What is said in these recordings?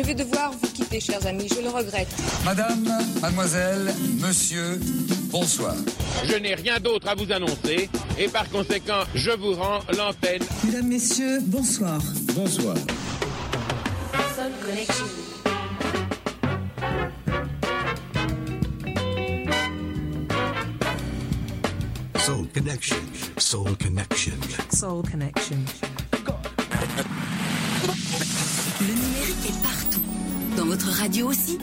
Je vais devoir vous quitter, chers amis, je le regrette. Madame, mademoiselle, monsieur, bonsoir. Je n'ai rien d'autre à vous annoncer et par conséquent, je vous rends l'antenne. Mesdames, messieurs, bonsoir. Bonsoir. Soul Connection. Soul Connection. Soul Connection. Soul Connection. Le numérique est partout. Dans votre radio aussi.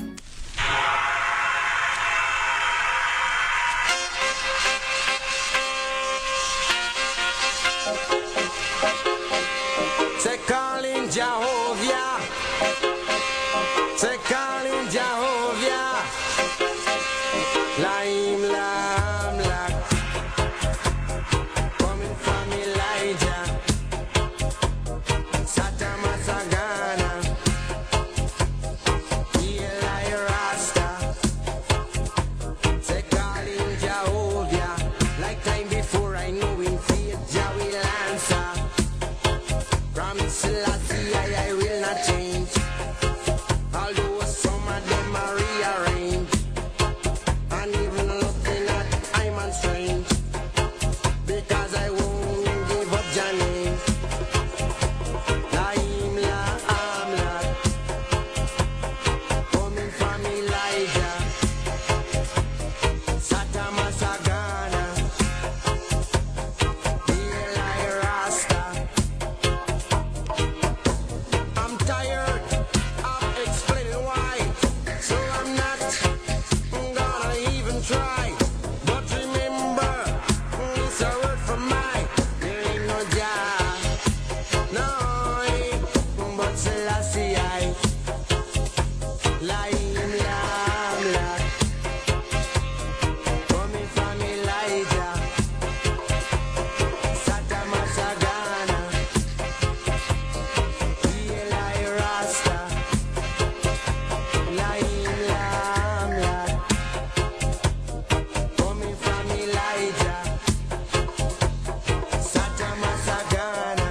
C'est calling Jehovah. C'est calling Jehovah. Laim lam lak. Coming from Elijah. Satama Sagana. Eli Rasta. C'est calling Jehovah. Like time before I know in faith Jah will answer. Promise Selassie I will not change. Although some of them are rearranged. And even looking at I'm on strange. Because I won't give up Jah name. Laim la amla. Coming from Elijah. Satama Sagana. Eli Rasta. I'm tired of explaining why, so I'm not gonna even try. But remember, it's a word from mine. There ain't no Jah, no, but Selassie I. Laim lam lak. Coming from Elijah. Satama Sagana. Eli Rasta. Laim lam lak. Coming from Elijah. Satama Sagana.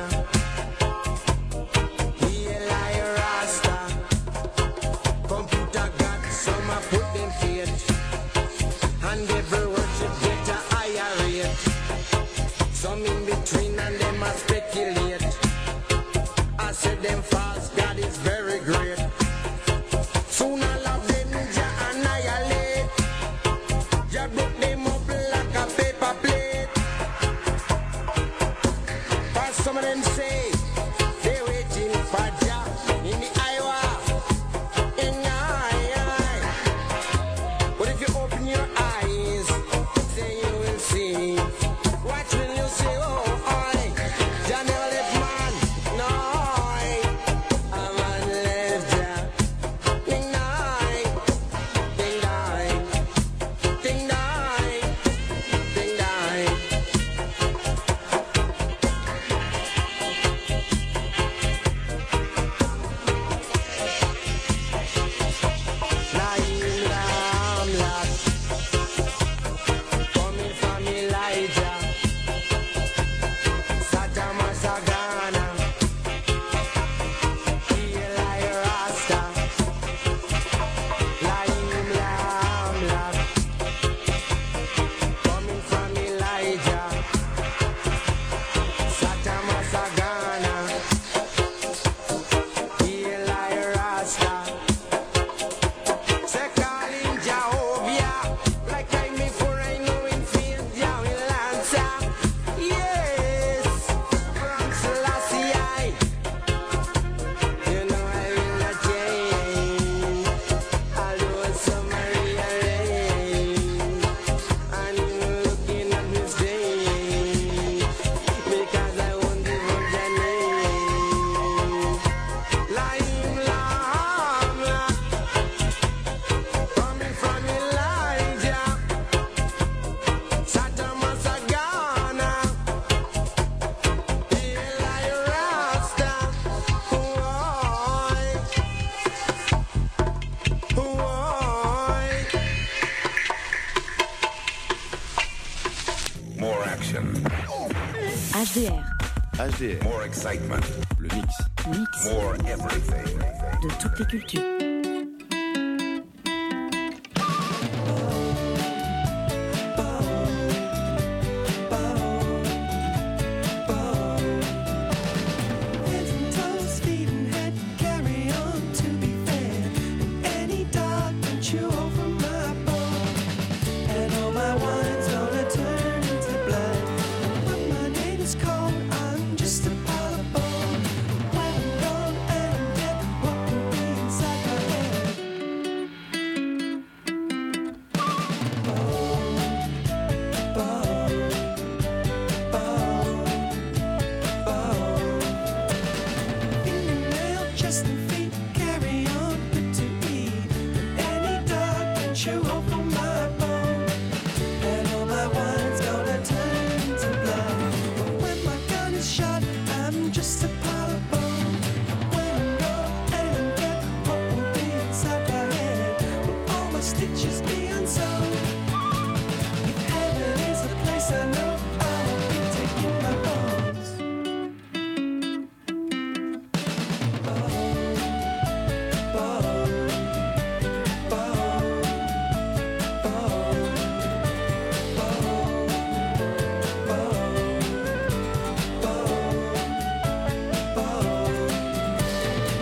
Eli Rasta. Computer got some a put them faith. And every worship get a higher rate. Some in between and them a speculate. I said them false God is very great. Soon all of them Jah annihilate. Jah broke them up like a paper plate. But some of them say they waiting for Jah in the Iowa, in the eye. But if you open your eyes, then you will see. Watch when you say, oh, I, Jah never left man, no, a man left Jah. Ding die, ding die, ding die, ding die. Laim lam lak. Coming from Elijah. Satama Sagana. Eli Rasta. Laim lam lak. Coming from Elijah. Satama Sagana. Eli Rasta. Say calling Jehovah, like I'm before I know in faith Jah will answer. Yes, from Selassie I. You know I will not change. Although some are rearranged. And even looking at me strange. Because I won't give up Jah name. Laim lam lak. Coming from Elijah. Satama Sagana. Eli Rasta. Why? More action. HDR. More excitement. Le mix. More everything. de toutes les cultures.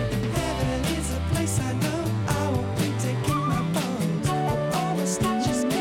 Just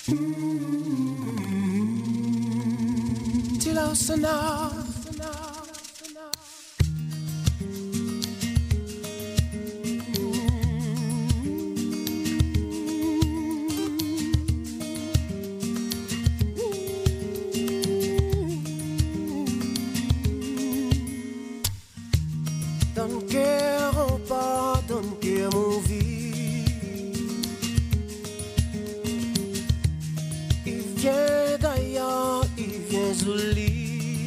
Tilosana. Donne cœur en pas, donne cœur mon vie. Il vient d'ailleurs, il vient Zouli.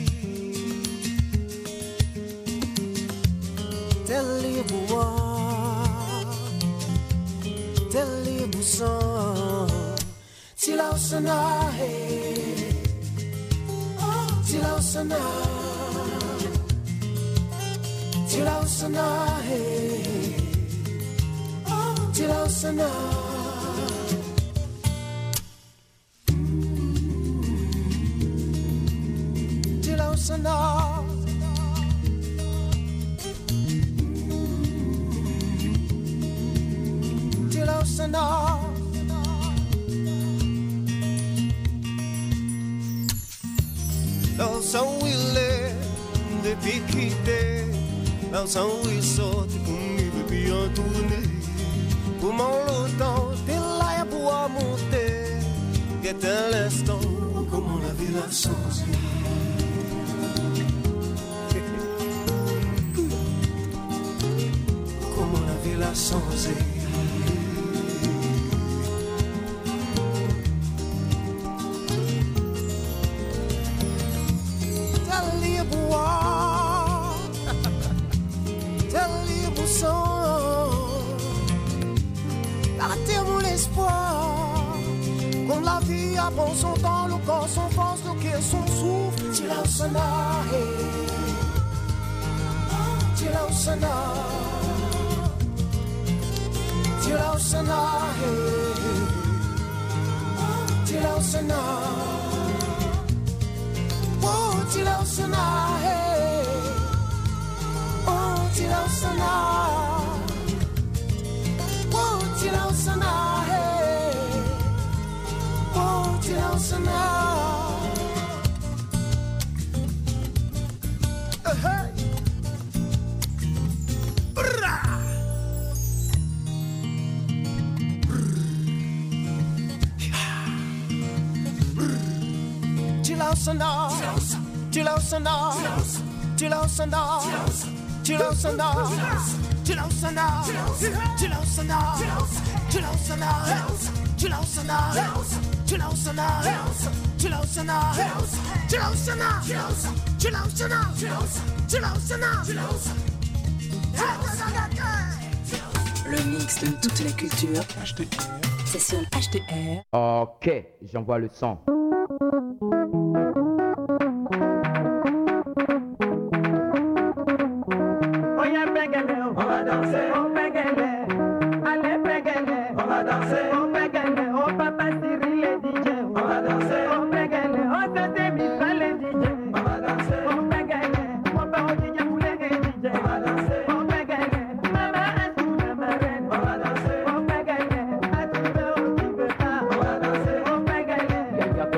Tel les bois, tel les boussons. Tilosana, hey, Tilosana. Tilosana, hey, Tilosana. Tilosana. Tilosana. Dans son willet depuis quitter. Dans son ruisseau, tu peux me puis en tourner. Pour mon longtemps, t'es là pour monter. Qu'est un l'instant, comment la vie l'a changé. Comment la vie l'a changé. T'as libre. Arrêtez mon espoir. Comme la vie apprend son temps, le corps, son force, le cœur, son souffle. Tilosana, hey, Tilosana. Tilosana, hey, Tilosana. Oh, Tilosana, hey, oh, Tilosana. Oh, Tilosana, hey, oh, Tilosana. Hey. Brrra. Tilosana, Tilosana, Tilosana, Tilosana, Tilosana, Tilosana, Tilosana, Tilosana, Tilosana, Tilosana, Tilosana, Tilosana, Le mix de toute la culture. C'est sur HDR. Ok, j'envoie le son. On va danser, on pégale, allez pégale, on va danser, on pégale, on papa Cyril les DJ, on va danser, on pégale, on tete Missa les DJ, on va danser, on pégale, on pa DJ Moulé les DJ, on va danser, on pégale, maman Astou ma reine, on va danser, on pégale, Astou au Tibeta, on va danser, on pégale.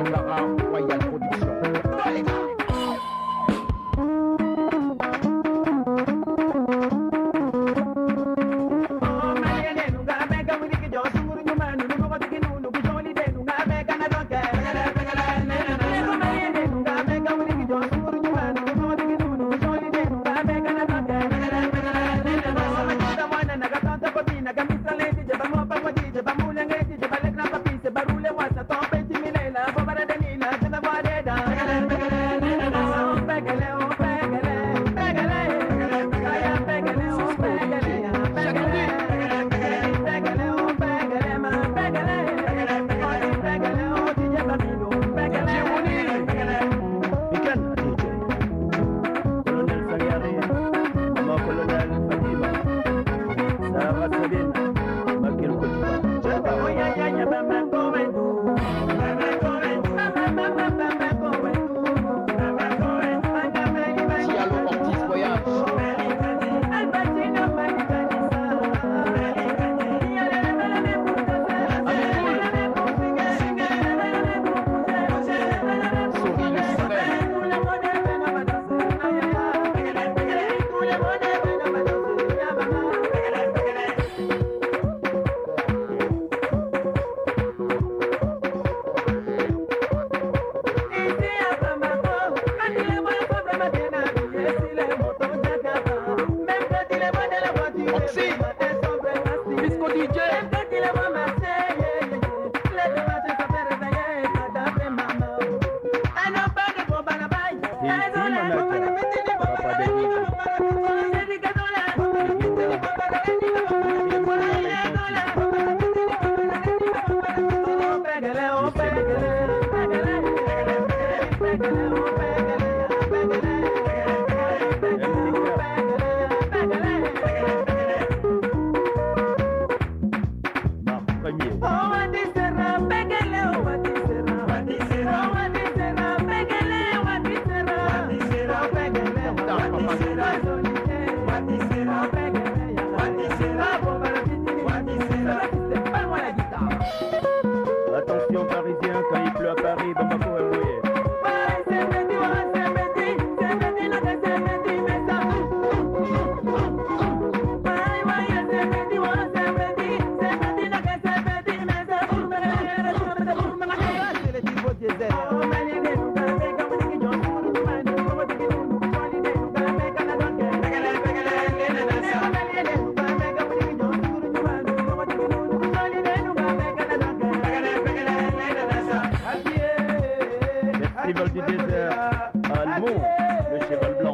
Festival du désert à Almont, le cheval blanc.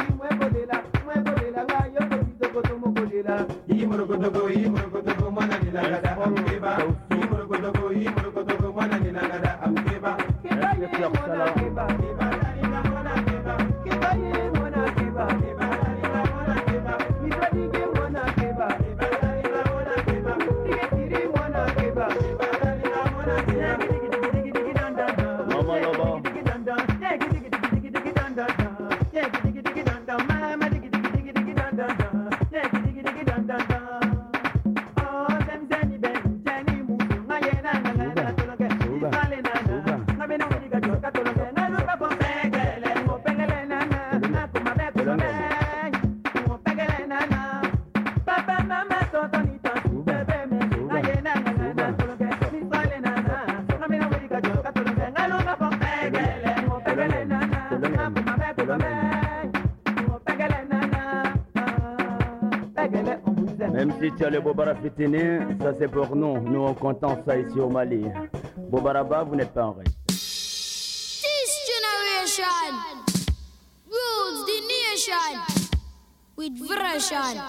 Même si tu as le Bobara Fitini, ça c'est pour nous. Nous on comptons ça ici au Mali. Bobaraba, vous n'êtes pas en règle. This generation rules the nation with version.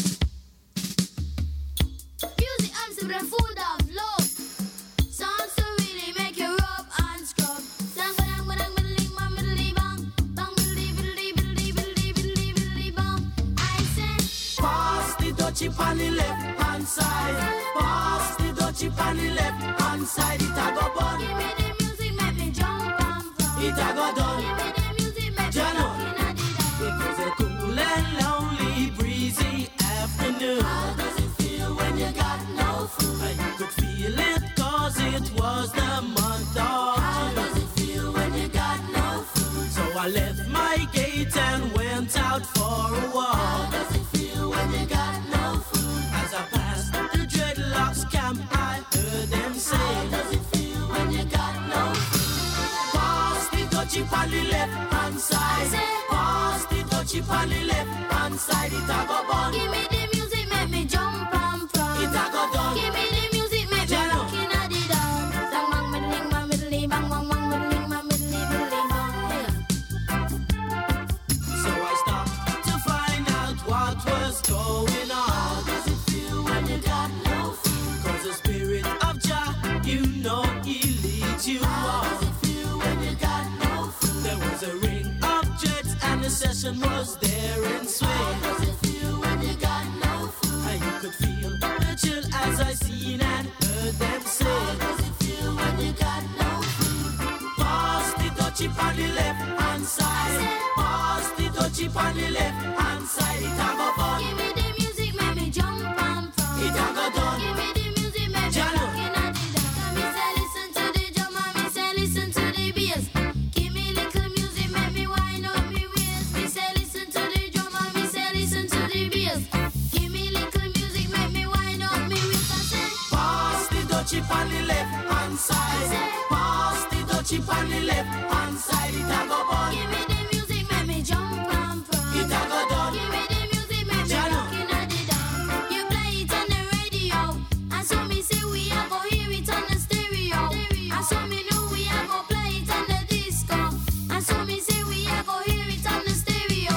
Music and the food of love. Songs to really make you rub and scrub. Sang badang badang biddly bang biddly bang bang biddly biddly biddly biddly biddly biddly bang. I say, pass the dutchie on the left hand side. Pass the dutchie on the left hand side. It a go bun. Give me the music, make me jump and from. It a go done. Give me the music, make me jump in a dida. It was a cool and lonely, breezy afternoon. How does it feel when you got no food? You could feel it 'cause it was the month of How June. does it feel when you got no food? So I left my gate and went out for a How walk. does it feel when you got no food? As I passed the dreadlocks camp, I heard them say, How does it feel when you got no food? pass the dutchie on the left hand side. say, Pass the dutchie on the left hand side. It a go bun. give me the music, make me jump and from. It a go done. Give me the music, make me Jello. look in a dida. Sang bang middling bang middly bang bang bang middling bang middly middly bang. So I stopped to find out what was going How on. does it feel when you got no food? 'Cause the spirit of Jah, you know he leads you How on. does it feel when you got no food? There was a ring of jets and the session was there in How swing. does it feel when you got no food? And you could feel the chill as I seen and heard them How say, does it feel when you got no food? pass the dutchie on the left hand side. Pass the dutchie on the left hand side. It a go fun. Give me the music, make me jump and from. It a go done. Give me the music, make me Jello. look in a dida. Me say listen to the drum and me say listen to the bass. Give me little music, make me wind up me waist. Me say listen to the drum and me say listen to the bass. Give me little music, make me wind up me waist. I say, Pass the dutchie on the left hand side. Pass the dutchie on the left hand side. It a go bun. give me the music, make me jump and from. It a go done. Give me the music, make me Jello. look in a dida. You play it on the radio, and so me say we a go hear it on the stereo. And so me know we a go play it on the disco. And so me say we a go hear it on the stereo.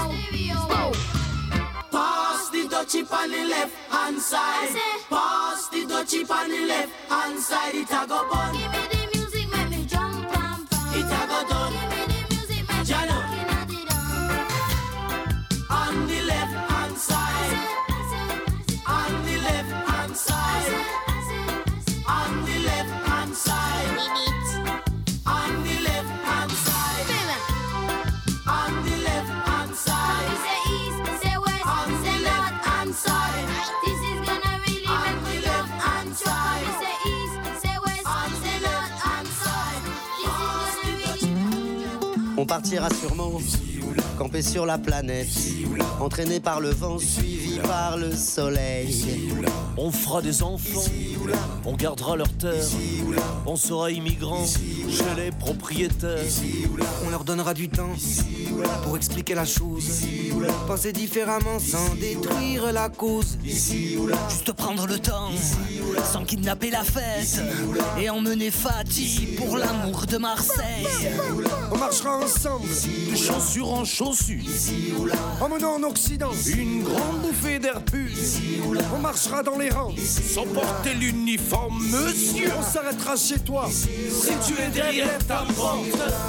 Pass the dutchie on the left hand side. I say, Pass the dutchie on the left hand side. It a go bun. give me the music, make me jump and from. It a go done. Give me the music, make me Jello. look in a dida. On the left hand side. On the left hand side. On the left hand side. On the left hand side. On the left hand side. Say east, say west, On the say left north hand and side. south. This is gonna really On make me the jump left and hand jump. side. Me say east, say west, On the say left north hand and side. south. This is gonna really. On partira sûrement campé sur la planète, entraîné par le vent, suivi par le soleil. On fera des enfants, on gardera leur terre, on sera immigrants chez les propriétaires. On leur donnera du temps pour expliquer la chose, penser différemment sans détruire la cause. Juste prendre le temps, sans kidnapper la fête, et emmener Fatih pour l'amour de Marseille. On marchera ensemble, de chaussure en chaussure, emmenant en Occident une grande bouffée d'air pur. On marchera dans les rangs, sans porter l'uniforme, monsieur. On s'arrêtera chez toi, si tu es derrière ta porte.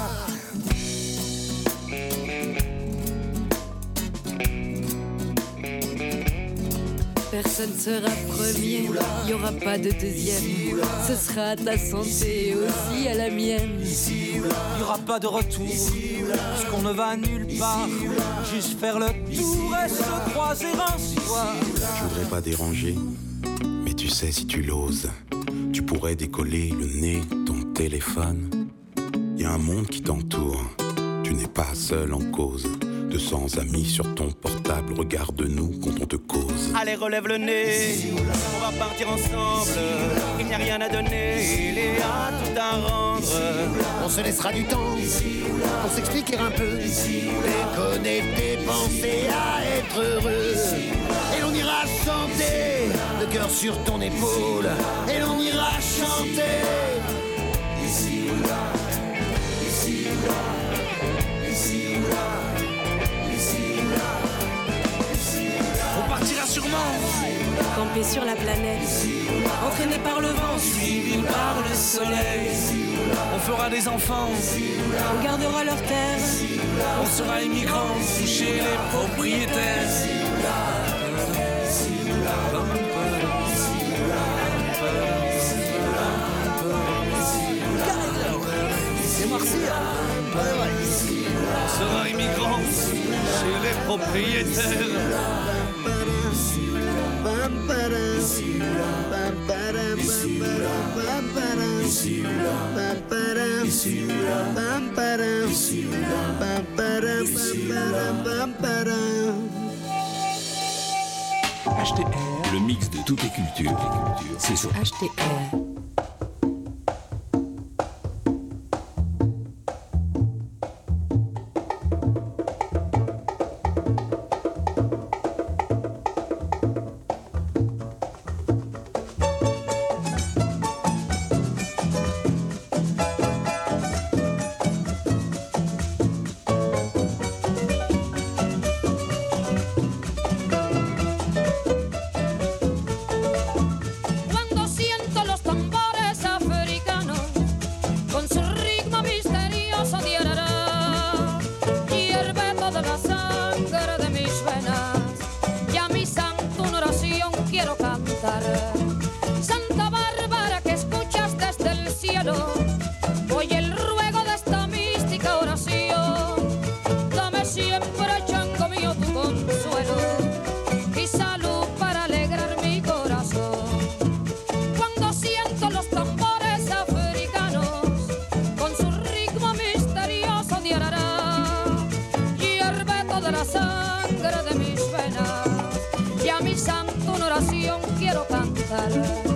Personne sera premier, il n'y aura pas de deuxième. Ce sera à ta santé aussi à la mienne. Il n'y aura pas de retour, puisqu'on ne va nulle part. Juste faire le tour et se croiser un soir. Je voudrais pas déranger, mais tu sais, si tu l'oses, tu pourrais décoller le nez de ton téléphone. Y a un monde qui t'entoure, tu n'es pas seul en cause. 200 amis sur ton portable, regarde-nous quand on te cause. Allez, relève le nez, on va partir ensemble. Il n'y a rien à donner, il y a tout à rendre. On se laissera du temps pour s'expliquer un peu, déconnecter, penser à être heureux. Et l'on ira chanter, le cœur sur ton épaule. Et l'on ira chanter. Ici ou là, ici ou là, ici ou là. On partira sûrement, campé sur la planète, entraîné par le vent, suivi par le soleil. On fera des enfants, on gardera leur terre, on sera immigrants chez les propriétaires. C'est Marseille. On sera immigrants chez les propriétaires. HTR, le mix de toutes les cultures. C'est sur HTR. Santa Bárbara, que escuchas desde el cielo, oye el ruego de esta mística oración. Dame siempre, chango mío, tu consuelo y salud para alegrar mi corazón. Cuando siento los tambores africanos con su ritmo misterioso de arará, hierve toda la sangre de mis venas y a mi santo una oración quiero cantar.